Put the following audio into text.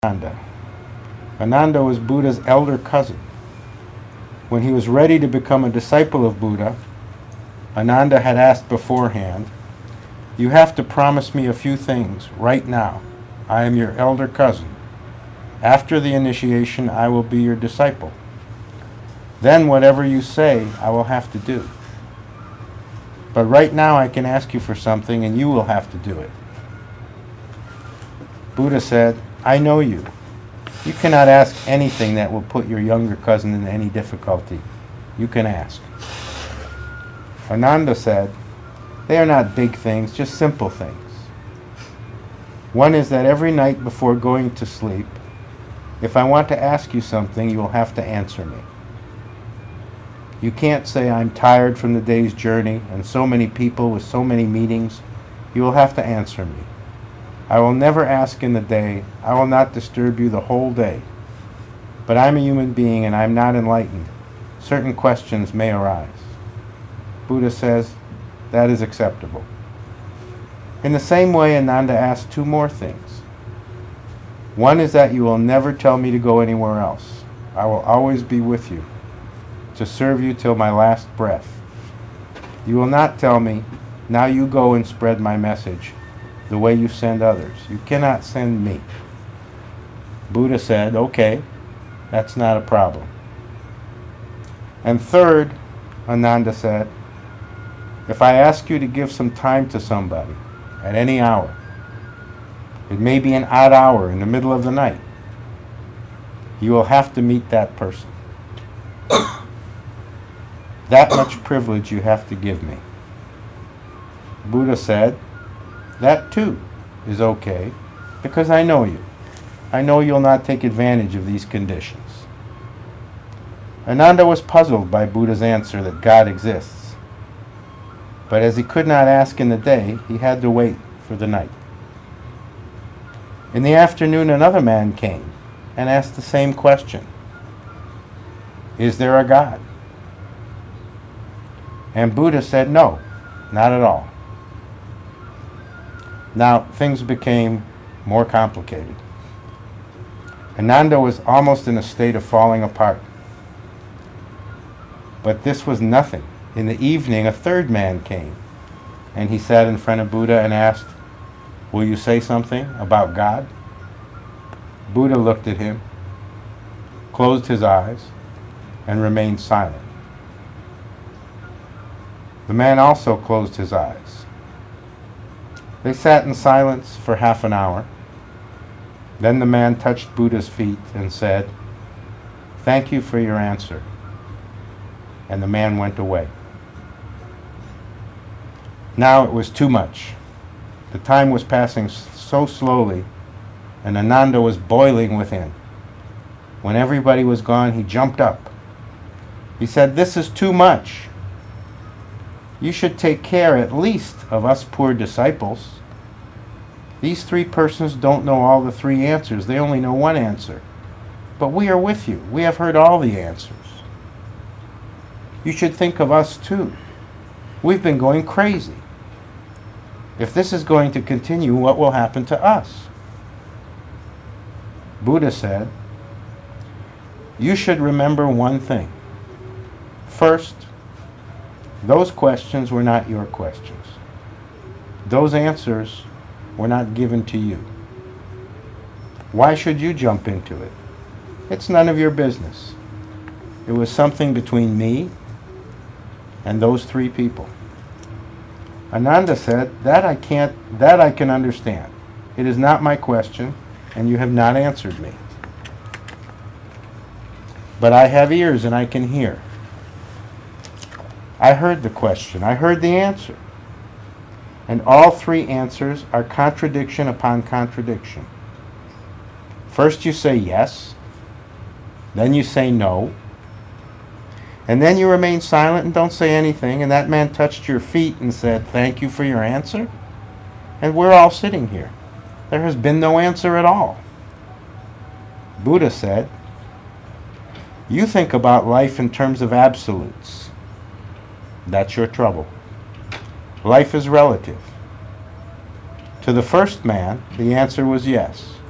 Ananda. Ananda was Buddha's elder cousin. When he was ready to become a disciple of Buddha, Ananda had asked beforehand, "You have to promise me a few things right now. I am your elder cousin. After the initiation, I will be your disciple. Then whatever you say, I will have to do. But right now I can ask you for something and you will have to do it." Buddha said, "I know you. You cannot ask anything that will put your younger cousin in any difficulty. You can ask." Ananda said, "They are not big things, just simple things. One is that every night before going to sleep, if I want to ask you something, you will have to answer me. You can't say, 'I'm tired from the day's journey and so many people with so many meetings.' You will have to answer me. I will never ask in the day. I will not disturb you the whole day. But I'm a human being and I'm not enlightened. Certain questions may arise." Buddha says, that is acceptable. In the same way, Ananda asked two more things. One is that you will never tell me to go anywhere else. I will always be with you, to serve you till my last breath. You will not tell me, "Now you go and spread my message," the way you send others. You cannot send me. Buddha said, "Okay, that's not a problem." And third, Ananda said, "If I ask you to give some time to somebody at any hour, it may be an odd hour in the middle of the night, you will have to meet that person. That much privilege you have to give me." Buddha said, "That too is okay, because I know you. I know you'll not take advantage of these conditions." Ananda was puzzled by Buddha's answer that God exists. But as he could not ask in the day, he had to wait for the night. In the afternoon, another man came and asked the same question. "Is there a God?" And Buddha said, "No, not at all." Now, things became more complicated. Ananda was almost in a state of falling apart. But this was nothing. In the evening, a third man came, and he sat in front of Buddha and asked, "Will you say something about God?" Buddha looked at him, closed his eyes, and remained silent. The man also closed his eyes. They sat in silence for half an hour. Then the man touched Buddha's feet and said, "Thank you for your answer." And the man went away. Now it was too much. The time was passing so slowly, and Ananda was boiling within. When everybody was gone, he jumped up. He said, "This is too much. You should take care at least of us poor disciples. These three persons don't know all the three answers. They only know one answer. But we are with you. We have heard all the answers. You should think of us too. We've been going crazy. If this is going to continue, what will happen to us?" Buddha said, "You should remember one thing. First, those questions were not your questions. Those answers were not given to you. Why should you jump into it? It's none of your business. It was something between me and those three people." Ananda said, that I can understand. It is not my question, and you have not answered me. But I have ears and I can hear. I heard the question. I heard the answer. And all three answers are contradiction upon contradiction. First you say yes, then you say no, and then you remain silent and don't say anything, and that man touched your feet and said, "Thank you for your answer." And we're all sitting here. There has been no answer at all. Buddha said, "You think about life in terms of absolutes. That's your trouble. Life is relative. To the first man, the answer was yes.